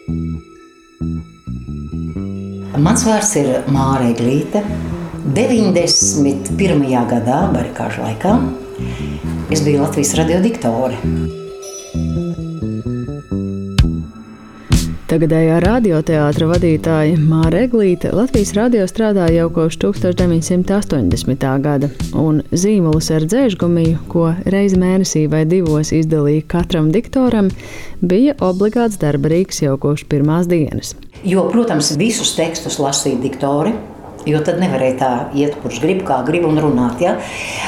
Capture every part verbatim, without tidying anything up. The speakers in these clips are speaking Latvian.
Mans vārds ir Māra Eglīte. deviņdesmit pirmajā gadā, barikāžu laikā, es biju Latvijas radio diktore. Tagadējā radioteātra vadītāja Māra Eglīte Latvijas radio strādāja jau kopš tūkstoš deviņsimt astoņdesmitā gada, un zīmolus ar dzēžgumiju, ko reizi mēnesī vai divos izdalīja katram diktoram, bija obligāts darba rīks jau kopš pirmās dienas. Jo, protams, visus tekstus lasīja diktori, jo tad nevarēja tā iet, kurš grib, kā grib un runāt. Ja?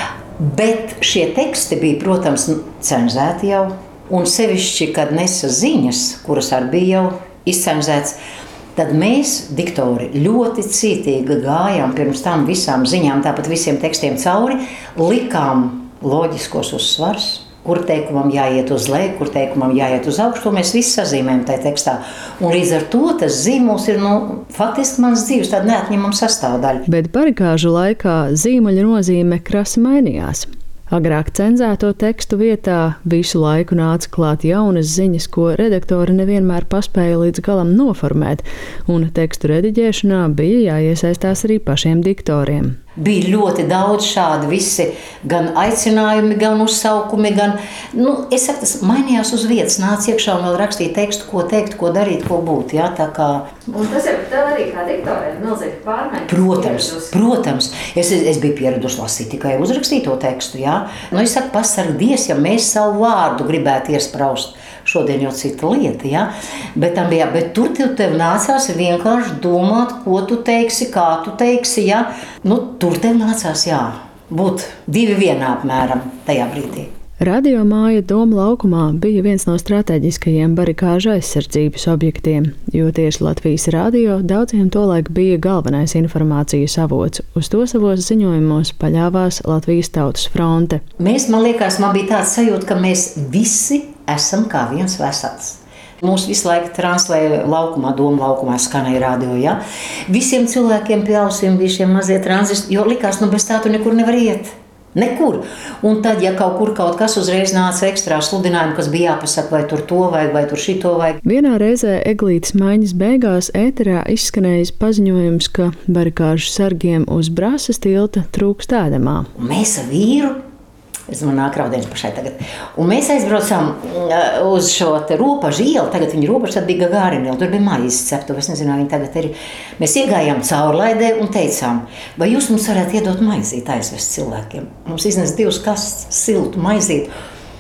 Bet šie teksti bija, protams, cenzēti jau, un sevišķi, kad nesa ziņas, kuras arī bija jau izcenzēts, tad mēs, diktori, ļoti cītīgi gājām pirms tam visām ziņām, tāpat visiem tekstiem cauri, likām loģiskos uzsvars, kur teikumam jāiet uz leju, kur teikumam jāiet uz augšu, to mēs visi sazīmējam tajā tekstā. Un līdz ar to tas zīmols ir, nu, faktiski mans dzīves tāda neatņemama sastāvdaļa. Bet barikāžu laikā zīmoļa nozīme krasi mainījās. Agrāk cenzēto tekstu vietā visu laiku nāca klāt jaunas ziņas, ko redaktori nevienmēr paspēja līdz galam noformēt, un tekstu rediģēšanā bija jāiesaistās arī pašiem diktoriem. Bija ļoti daudz šādi visi, gan aicinājumi, gan uzsaukumi, gan, nu, es saku, tas mainījās uz vietas, nāca iekšā un vēl rakstīja tekstu, ko teikt, ko darīt, ko būt, jā, tā kā... Un tas ir tev arī kā diktorē, milzīgi pārmaiņas. Protams, protams, es, es biju pieraduši lasīt tikai uzrakstīto tekstu, jā. Nu, es saku, pasargdies, ja mēs savu vārdu gribētu iespraust. Šodien jau cita lieta, ja? bet, tam bija, bet tur tev, tev nācās vienkārši domāt, ko tu teiksi, kā tu teiksi. Ja? Nu, tur tev nācās jā, būt divi vienā apmēram tajā brīdī. Radio māja Doma laukumā bija viens no strateģiskajiem barikāžu aizsardzības objektiem, jo tieši Latvijas radio daudziem tolaik bija galvenais informācijas avots. Uz to savos ziņojumos paļāvās Latvijas Tautas fronte. Mēs, man liekas, man bija tāds sajūta, ka mēs visi esam kā viens vesels. Mūs visu laiku translēja laukumā, Doma laukumā skanēja radio, ja? Visiem cilvēkiem pie ausīm bija šie mazie tranzisti, jo likās, nu bez tā tu nekur nevar iet. Nekur. Un tad, ja kaut kur kaut kas uzreiz nāca ekstrā sludinājumu, kas bija jāpasaka, vai tur to vajag, vai tur šito vajag. Vienā reizē Eglītes maiņas beigās ēterā izskanējis paziņojums, ka barikāžu sargiem uz Brasas tilta trūkst ēdamā. Mēs ar vīru, es domāju, nāk raudiens pašai tagad, un mēs aizbraucām uz šo te Ropažu ielu, tagad viņa Ropaža, tad bija Gagārina iela, tur bija maizes ceptuve, es nezinu, viņa tagad ir. Mēs iegājām caurlaidē un teicām, vai jūs mums varētu iedot maizīt aizvest cilvēkiem. Mums iznes divas kastes siltu maizīt,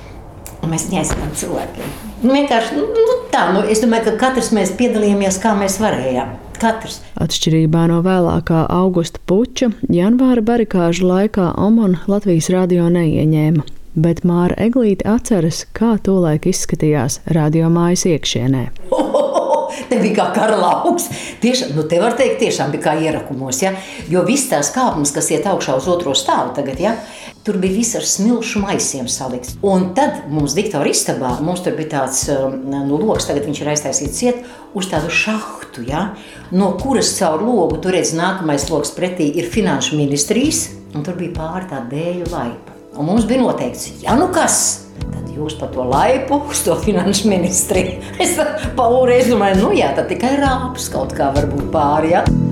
un mēs viņu aizvedām cilvēkiem. Nu, vienkārši, nu, tā, nu, es domāju, ka katrs mēs piedalījāmies, kā mēs varējām. Katrs. Atšķirībā no vēlākā augusta puča, janvāra barikāžu laikā Omon Latvijas radio neieņēma, bet Māra Eglīte atceras, kā tolaik izskatījās radiomājas iekšienē. Te bija kā kara lauks. Tiešām, nu te var teikt, tiešām bija kā ierakumos, ja? Jo viss tās kāpnes, kas iet augšā uz otro stāvu tagad, ja? Tur bija viss ar smilšu maisiem salikts. Un tad mums diktora istabā, mums tur bija tāds nu, loks, tagad viņš ir aiztaisīts ciet, uz tādu šahtu, ja? No kuras caur logu, tur redz nākamais loks pretī ir finanšu ministrijas, un tur bija pāri tā dēļu laipa. Un mums bija noteikts, ja nu kas, tad jūs pa to laipu uz to finanšu ministriju. Es pa reiz domāju, nu jā, tad tikai rāpus kaut kā var būt pāri, ja?